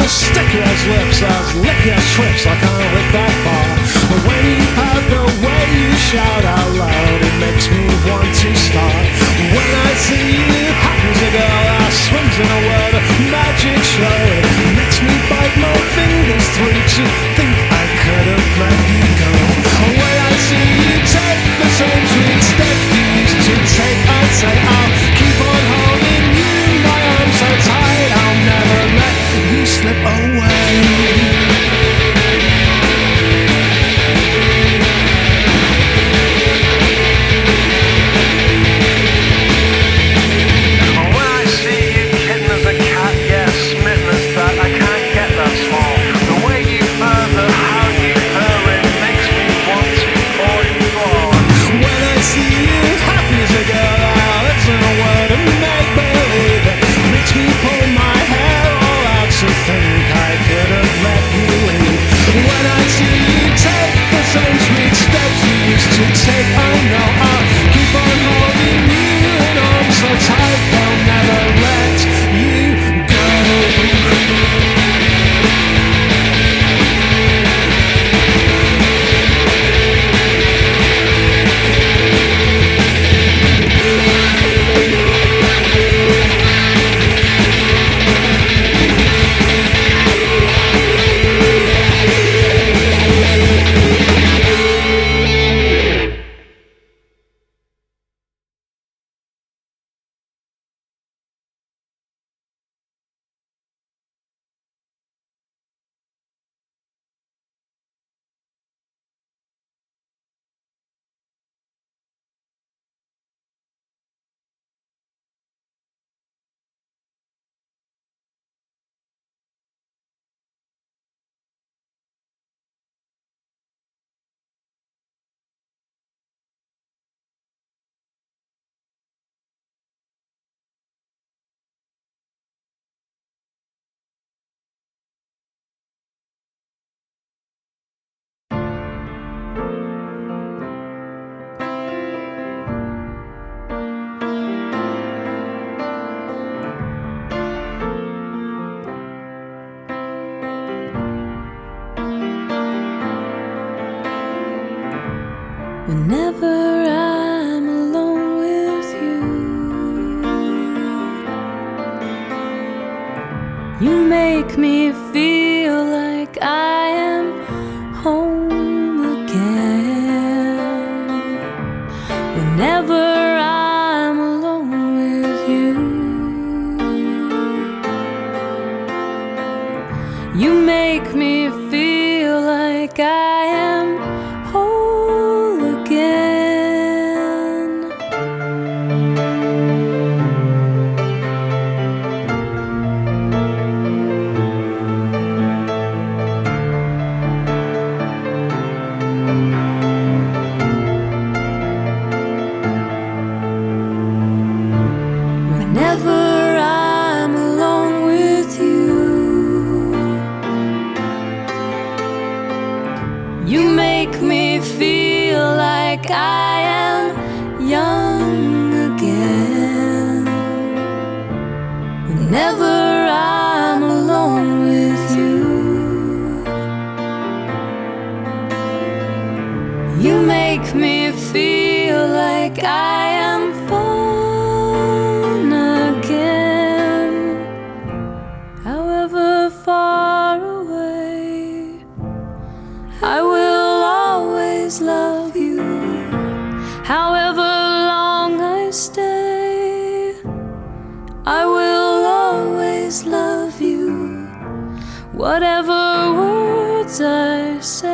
sticky as lips, as licky as trips. I can't lick that far. But when you pout, the way you shout out loud, it makes me want to start. When I see you, happy as a girl that swims in a world of magic show, it makes me bite my fingers through to think I could have let you go. When I see you take the same sweet step you used to take, I'd say I'll keep on holding you. My arms so tight, I'll never let you slip away. Whenever I'm alone with you, you make me feel like I am home again. Whenever I'm alone with you, you make me feel like I am whole again. Whenever I'm alone with you, you make me feel like I am young again. Whenever I'm alone with you, you make me feel like I am fun again. However far away, I will always love you. However long I stay, I will always love you. Whatever words I say,